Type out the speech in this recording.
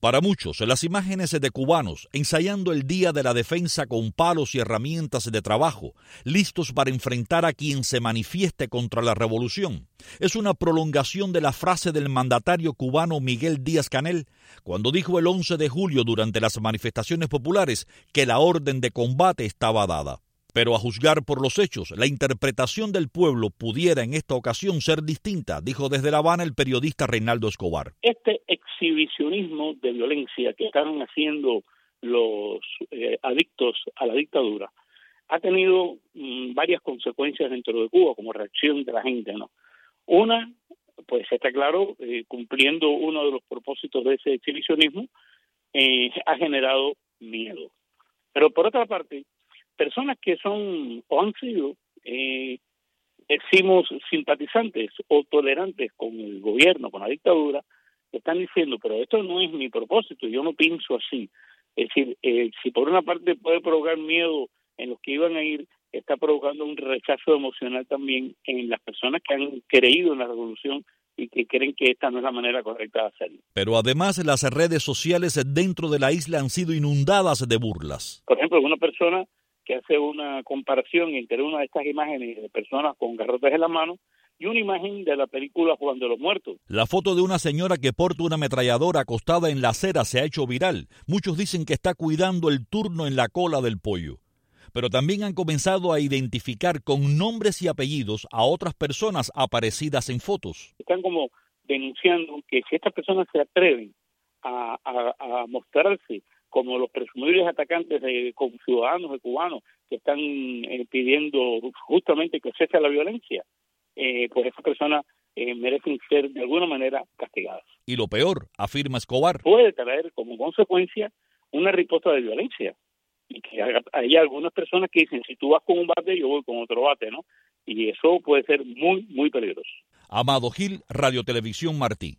Para muchos, las imágenes de cubanos ensayando el Día de la Defensa con palos y herramientas de trabajo, listos para enfrentar a quien se manifieste contra la revolución, es una prolongación de la frase del mandatario cubano Miguel Díaz-Canel, cuando dijo el 11 de julio durante las manifestaciones populares que la orden de combate estaba dada. Pero a juzgar por los hechos, la interpretación del pueblo pudiera en esta ocasión ser distinta, dijo desde La Habana el periodista Reinaldo Escobar. Este exhibicionismo de violencia que están haciendo los adictos a la dictadura ha tenido varias consecuencias dentro de Cuba como reacción de la gente, ¿no? Una, pues está claro, cumpliendo uno de los propósitos de ese exhibicionismo, ha generado miedo. Pero por otra parte, personas que son o han sido, decimos, simpatizantes o tolerantes con el gobierno, con la dictadura, están diciendo, pero esto no es mi propósito, yo no pienso así. Es decir, si por una parte puede provocar miedo en los que iban a ir, está provocando un rechazo emocional también en las personas que han creído en la revolución y que creen que esta no es la manera correcta de hacerlo. Pero además las redes sociales dentro de la isla han sido inundadas de burlas. Por ejemplo, una persona que hace una comparación entre una de estas imágenes de personas con garrotes en la mano y una imagen de la película Juan de los Muertos. La foto de una señora que porta una ametralladora acostada en la acera se ha hecho viral. Muchos dicen que está cuidando el turno en la cola del pollo. Pero también han comenzado a identificar con nombres y apellidos a otras personas aparecidas en fotos. Están como denunciando que si estas personas se atreven a mostrarse como los presumibles atacantes de ciudadanos de cubanos que están pidiendo justamente que cese la violencia, pues esas personas merecen ser de alguna manera castigadas. Y lo peor, afirma Escobar, puede traer como consecuencia una riposta de violencia. Y que hay algunas personas que dicen, si tú vas con un bate, yo voy con otro bate, ¿no? Y eso puede ser muy, muy peligroso. Amado Gil, Radio Televisión Martí.